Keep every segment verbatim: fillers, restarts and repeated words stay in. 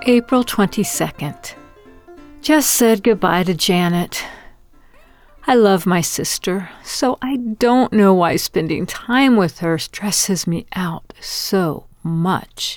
April twenty-second. Just said goodbye to Janet. I love my sister, so I don't know why spending time with her stresses me out so much.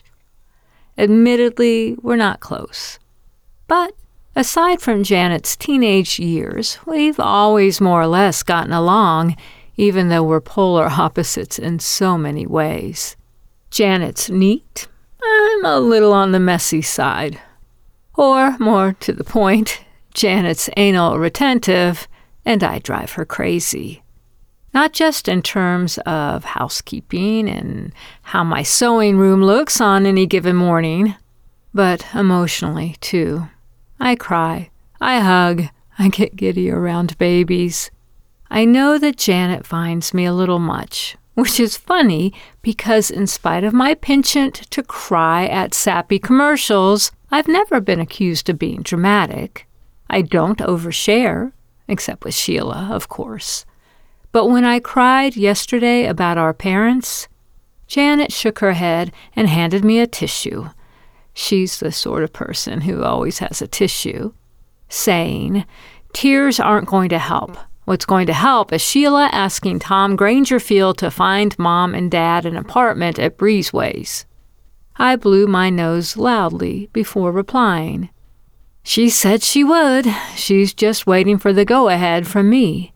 Admittedly, we're not close. But aside from Janet's teenage years, we've always more or less gotten along, even though we're polar opposites in so many ways. Janet's neat. I'm a little on the messy side. Or, more to the point, Janet's anal retentive, and I drive her crazy. Not just in terms of housekeeping and how my sewing room looks on any given morning, but emotionally, too. I cry, I hug, I get giddy around babies. I know that Janet finds me a little much, which is funny because in spite of my penchant to cry at sappy commercials, I've never been accused of being dramatic. I don't overshare, except with Sheila, of course. But when I cried yesterday about our parents, Janet shook her head and handed me a tissue. She's the sort of person who always has a tissue, saying, "Tears aren't going to help. What's going to help is Sheila asking Tom Grangerfield to find Mom and Dad an apartment at Breezeways." I blew my nose loudly before replying. She said she would. She's just waiting for the go-ahead from me.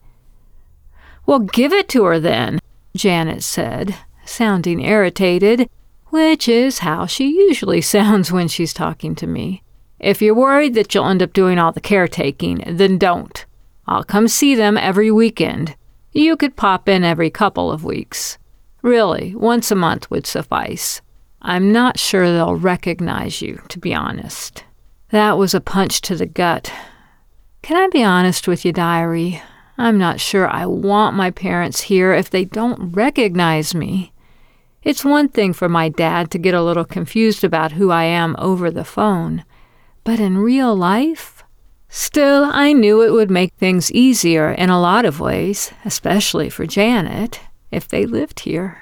"Well, give it to her then," Janet said, sounding irritated, which is how she usually sounds when she's talking to me. "If you're worried that you'll end up doing all the caretaking, then don't. I'll come see them every weekend. You could pop in every couple of weeks. Really, once a month would suffice. I'm not sure they'll recognize you, to be honest." That was a punch to the gut. Can I be honest with you, Diary? I'm not sure I want my parents here if they don't recognize me. It's one thing for my dad to get a little confused about who I am over the phone. But in real life? Still, I knew it would make things easier in a lot of ways, especially for Janet, if they lived here.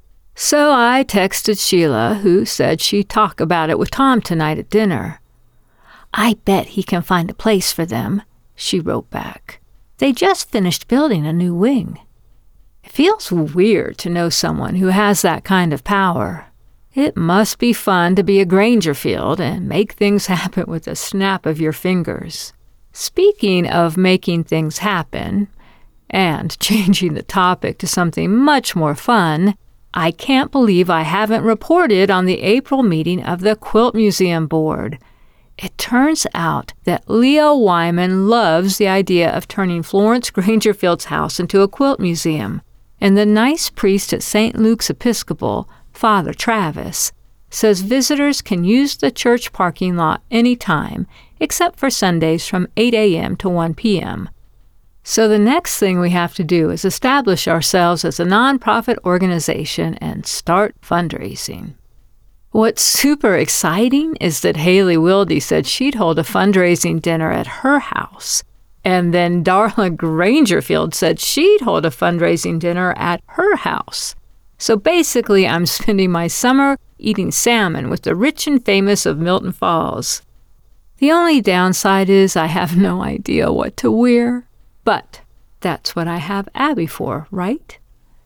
So I texted Sheila, who said she'd talk about it with Tom tonight at dinner. "I bet he can find a place for them," she wrote back. "They just finished building a new wing." It feels weird to know someone who has that kind of power. It must be fun to be a Grangerfield and make things happen with a snap of your fingers. Speaking of making things happen, and changing the topic to something much more fun, I can't believe I haven't reported on the April meeting of the Quilt Museum Board. It turns out that Leo Wyman loves the idea of turning Florence Grangerfield's house into a quilt museum, and the nice priest at Saint Luke's Episcopal, Father Travis, says visitors can use the church parking lot anytime, except for Sundays from eight a.m. to one p.m. So the next thing we have to do is establish ourselves as a nonprofit organization and start fundraising. What's super exciting is that Haley Wilde said she'd hold a fundraising dinner at her house. And then Darla Grangerfield said she'd hold a fundraising dinner at her house. So basically, I'm spending my summer eating salmon with the rich and famous of Milton Falls. The only downside is I have no idea what to wear. But that's what I have Abby for, right?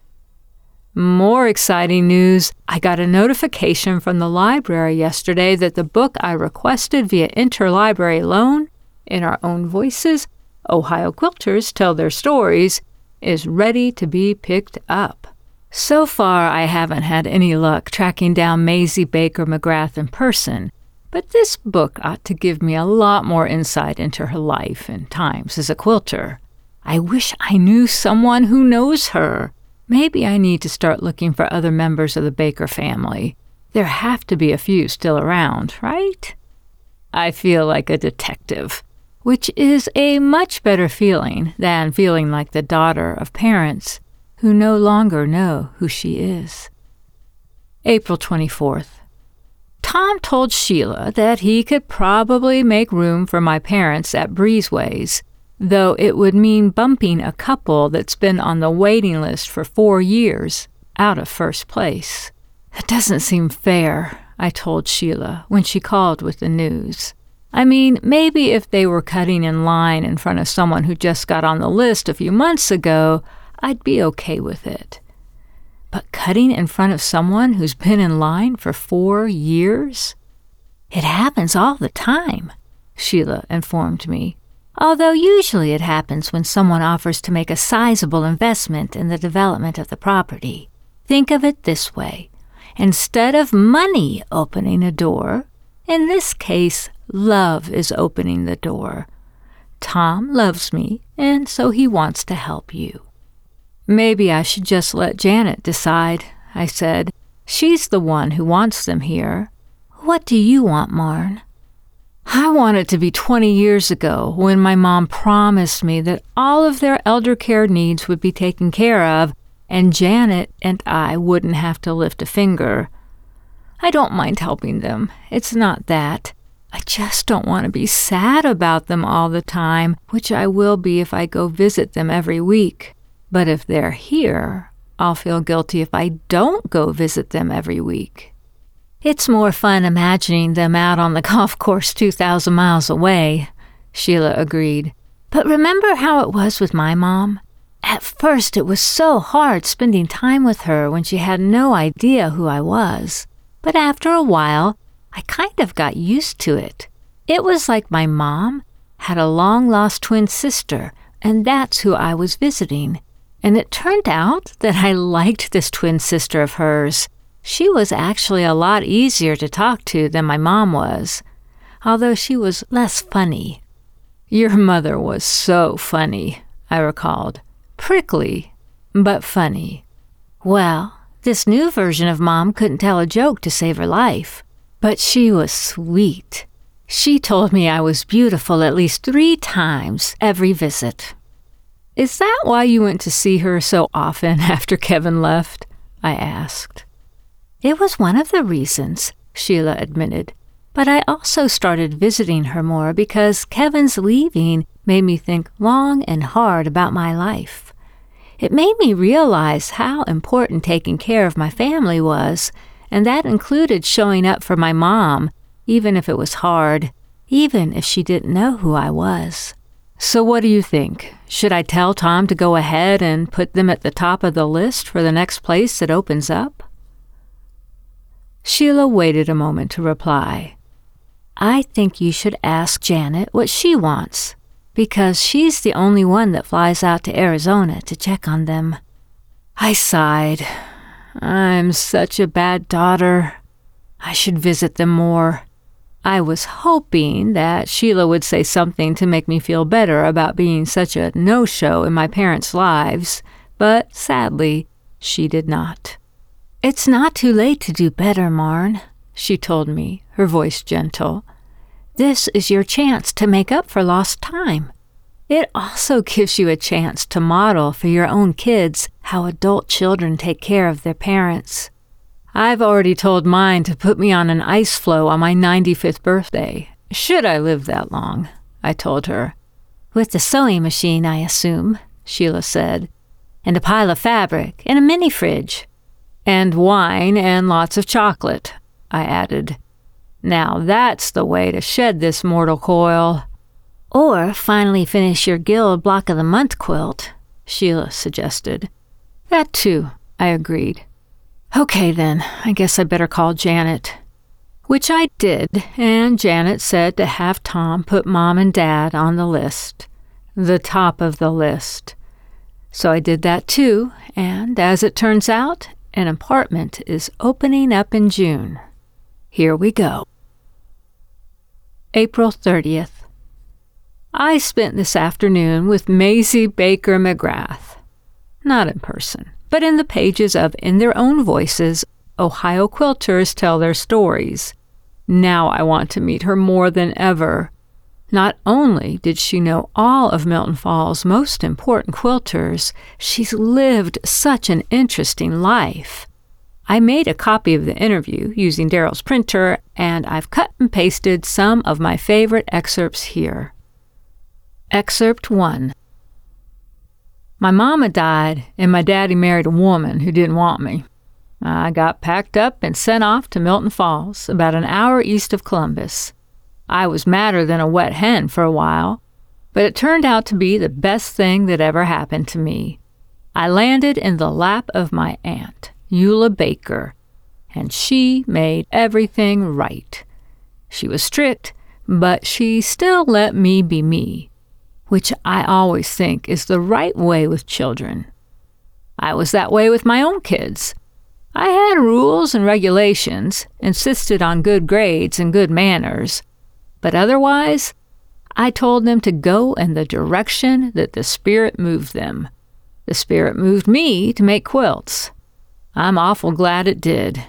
More exciting news, I got a notification from the library yesterday that the book I requested via interlibrary loan, In Our Own Voices, Ohio Quilters Tell Their Stories, is ready to be picked up. So far, I haven't had any luck tracking down Maisie Baker McGrath in person, but this book ought to give me a lot more insight into her life and times as a quilter. I wish I knew someone who knows her. Maybe I need to start looking for other members of the Baker family. There have to be a few still around, right? I feel like a detective, which is a much better feeling than feeling like the daughter of parents who no longer know who she is. April twenty-fourth. Tom told Sheila that he could probably make room for my parents at Breezeways, though it would mean bumping a couple that's been on the waiting list for four years out of first place. That doesn't seem fair. I told Sheila when she called with the news. I mean, maybe if they were cutting in line in front of someone who just got on the list a few months ago, I'd be okay with it. But cutting in front of someone who's been in line for four years? It happens all the time, Sheila informed me. Although usually it happens when someone offers to make a sizable investment in the development of the property. Think of it this way. Instead of money opening a door, in this case, love is opening the door. Tom loves me, and so he wants to help you. Maybe I should just let Janet decide, I said. She's the one who wants them here. What do you want, Marn? I want it to be twenty years ago when my mom promised me that all of their elder care needs would be taken care of and Janet and I wouldn't have to lift a finger. I don't mind helping them. It's not that. I just don't want to be sad about them all the time, which I will be if I go visit them every week. But if they're here, I'll feel guilty if I don't go visit them every week. It's more fun imagining them out on the golf course two thousand miles away, Sheila agreed. But remember how it was with my mom? At first it was so hard spending time with her when she had no idea who I was. But after a while, I kind of got used to it. It was like my mom had a long-lost twin sister, and that's who I was visiting. And it turned out that I liked this twin sister of hers. She was actually a lot easier to talk to than my mom was, although she was less funny. Your mother was so funny, I recalled. Prickly, but funny. Well, this new version of Mom couldn't tell a joke to save her life, but she was sweet. She told me I was beautiful at least three times every visit. Is that why you went to see her so often after Kevin left? I asked. It was one of the reasons, Sheila admitted, but I also started visiting her more because Kevin's leaving made me think long and hard about my life. It made me realize how important taking care of my family was, and that included showing up for my mom, even if it was hard, even if she didn't know who I was. So what do you think? Should I tell Tom to go ahead and put them at the top of the list for the next place that opens up? Sheila waited a moment to reply. I think you should ask Janet what she wants, because she's the only one that flies out to Arizona to check on them. I sighed. I'm such a bad daughter. I should visit them more. I was hoping that Sheila would say something to make me feel better about being such a no-show in my parents' lives, but sadly, she did not. It's not too late to do better, Marn, she told me, her voice gentle. This is your chance to make up for lost time. It also gives you a chance to model for your own kids how adult children take care of their parents. I've already told mine to put me on an ice floe on my ninety-fifth birthday, should I live that long, I told her. With the sewing machine, I assume, Sheila said, and a pile of fabric and a mini fridge. And wine and lots of chocolate, I added. Now that's the way to shed this mortal coil. Or finally finish your Guild Block of the Month quilt, Sheila suggested. That too, I agreed. Okay then, I guess I better call Janet. Which I did, and Janet said to have Tom put Mom and Dad on the list. The top of the list. So I did that too, and as it turns out, an apartment is opening up in June. Here we go. April thirtieth. I spent this afternoon with Maisie Baker McGrath. Not in person, but in the pages of In Their Own Voices, Ohio Quilters Tell Their Stories. Now I want to meet her more than ever. Not only did she know all of Milton Falls' most important quilters, she's lived such an interesting life. I made a copy of the interview using Daryl's printer, and I've cut and pasted some of my favorite excerpts here. Excerpt one. My mama died, and my daddy married a woman who didn't want me. I got packed up and sent off to Milton Falls, about an hour east of Columbus. I was madder than a wet hen for a while, but it turned out to be the best thing that ever happened to me. I landed in the lap of my aunt, Eula Baker, and she made everything right. She was strict, but she still let me be me, which I always think is the right way with children. I was that way with my own kids. I had rules and regulations, insisted on good grades and good manners, but otherwise, I told them to go in the direction that the Spirit moved them. The Spirit moved me to make quilts. I'm awful glad it did.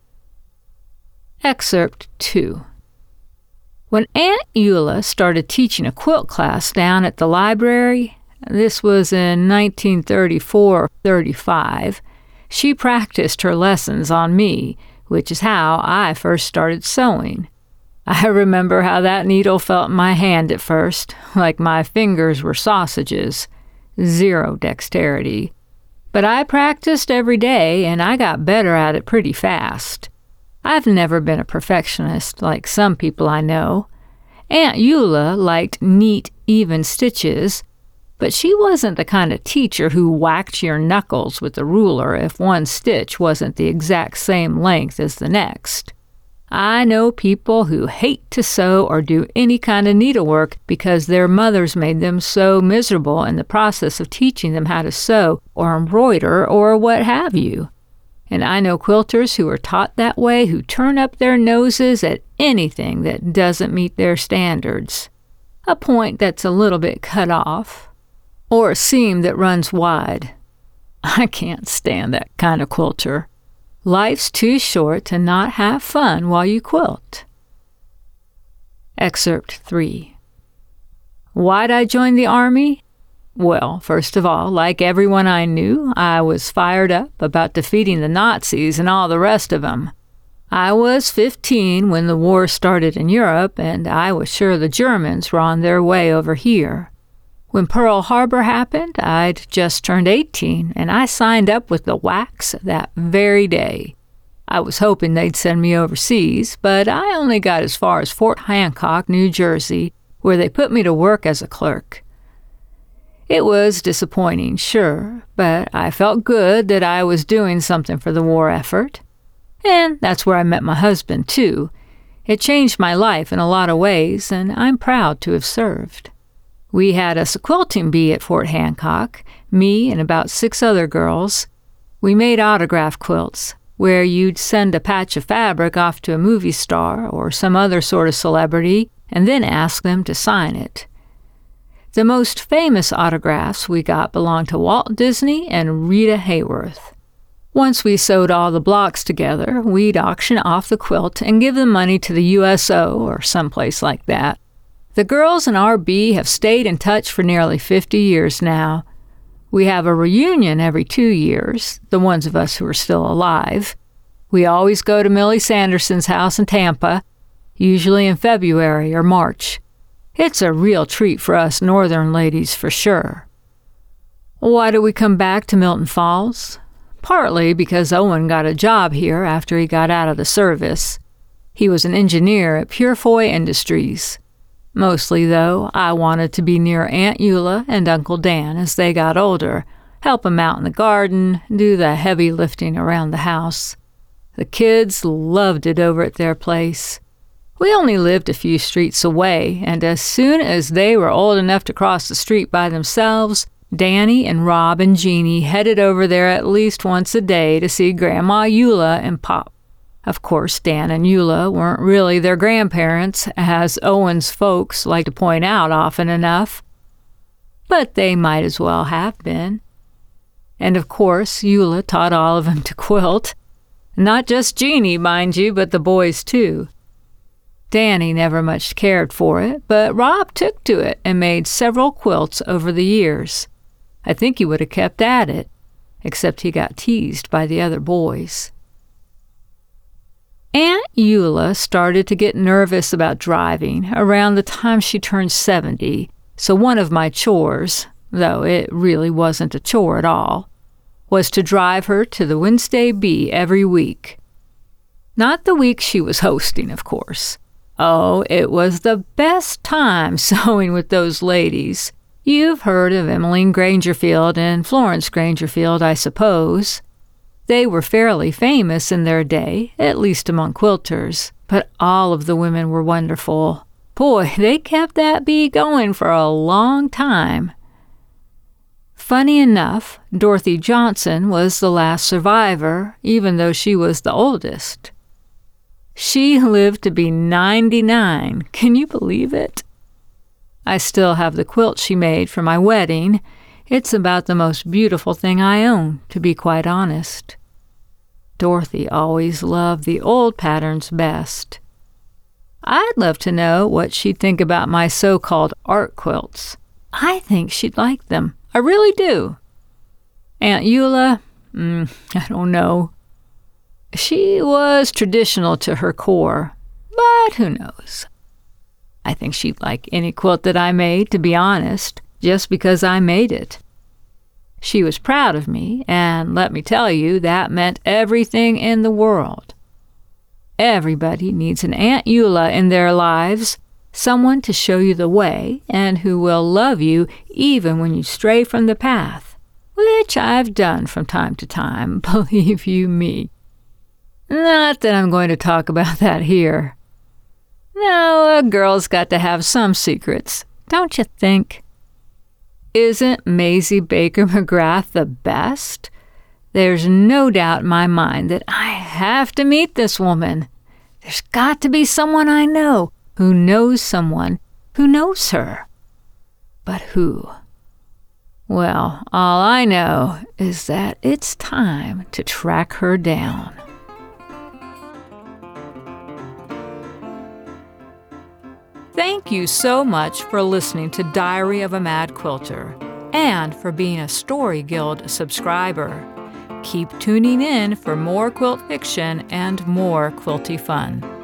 Excerpt two. When Aunt Eula started teaching a quilt class down at the library, this was in nineteen thirty-four or thirty-five, she practiced her lessons on me, which is how I first started sewing. I remember how that needle felt in my hand at first, like my fingers were sausages. Zero dexterity. But I practiced every day, and I got better at it pretty fast. I've never been a perfectionist like some people I know. Aunt Eula liked neat, even stitches, but she wasn't the kind of teacher who whacked your knuckles with a ruler if one stitch wasn't the exact same length as the next. I know people who hate to sew or do any kind of needlework because their mothers made them so miserable in the process of teaching them how to sew or embroider or what have you. And I know quilters who are taught that way who turn up their noses at anything that doesn't meet their standards. A point that's a little bit cut off, or a seam that runs wide. I can't stand that kind of quilter. Life's too short to not have fun while you quilt. Excerpt three. Why'd I join the Army? Well, first of all, like everyone I knew, I was fired up about defeating the Nazis and all the rest of them. I was fifteen when the war started in Europe, and I was sure the Germans were on their way over here. When Pearl Harbor happened, I'd just turned eighteen, and I signed up with the W A C S that very day. I was hoping they'd send me overseas, but I only got as far as Fort Hancock, New Jersey, where they put me to work as a clerk. It was disappointing, sure, but I felt good that I was doing something for the war effort. And that's where I met my husband, too. It changed my life in a lot of ways, and I'm proud to have served. We had us a quilting bee at Fort Hancock, me and about six other girls. We made autograph quilts, where you'd send a patch of fabric off to a movie star or some other sort of celebrity and then ask them to sign it. The most famous autographs we got belonged to Walt Disney and Rita Hayworth. Once we sewed all the blocks together, we'd auction off the quilt and give the money to the U S O or someplace like that. The girls in our bee have stayed in touch for nearly fifty years now. We have a reunion every two years, the ones of us who are still alive. We always go to Millie Sanderson's house in Tampa, usually in February or March. It's a real treat for us northern ladies for sure. Why did we come back to Milton Falls? Partly because Owen got a job here after he got out of the service. He was an engineer at Purefoy Industries. Mostly, though, I wanted to be near Aunt Eula and Uncle Dan as they got older, help them out in the garden, do the heavy lifting around the house. The kids loved it over at their place. We only lived a few streets away, and as soon as they were old enough to cross the street by themselves, Danny and Rob and Jeannie headed over there at least once a day to see Grandma Eula and Pop. Of course, Dan and Eula weren't really their grandparents, as Owen's folks like to point out often enough. But they might as well have been. And of course, Eula taught all of them to quilt. Not just Jeannie, mind you, but the boys too. Danny never much cared for it, but Rob took to it and made several quilts over the years. I think he would have kept at it, except he got teased by the other boys. Aunt Eula started to get nervous about driving around the time she turned seventy, so one of my chores, though it really wasn't a chore at all, was to drive her to the Wednesday Bee every week. Not the week she was hosting, of course. Oh, it was the best time sewing with those ladies. You've heard of Emmeline Grangerfield and Florence Grangerfield, I suppose. They were fairly famous in their day, at least among quilters, but all of the women were wonderful. Boy, they kept that bee going for a long time. Funny enough, Dorothy Johnson was the last survivor, even though she was the oldest. She lived to be ninety-nine. Can you believe it? I still have the quilt she made for my wedding. It's about the most beautiful thing I own, to be quite honest. Dorothy always loved the old patterns best. I'd love to know what she'd think about my so-called art quilts. I think she'd like them. I really do. Aunt Eula? Mm, I don't know. She was traditional to her core, but who knows? I think she'd like any quilt that I made, to be honest, just because I made it. She was proud of me, and let me tell you, that meant everything in the world. Everybody needs an Aunt Eula in their lives, someone to show you the way and who will love you even when you stray from the path, which I've done from time to time, believe you me. Not that I'm going to talk about that here. No, a girl's got to have some secrets, don't you think? Isn't Maisie Baker McGrath the best? There's no doubt in my mind that I have to meet this woman. There's got to be someone I know who knows someone who knows her. But who? Well, all I know is that it's time to track her down. Thank you so much for listening to Diary of a Mad Quilter and for being a Story Guild subscriber. Keep tuning in for more quilt fiction and more quilty fun.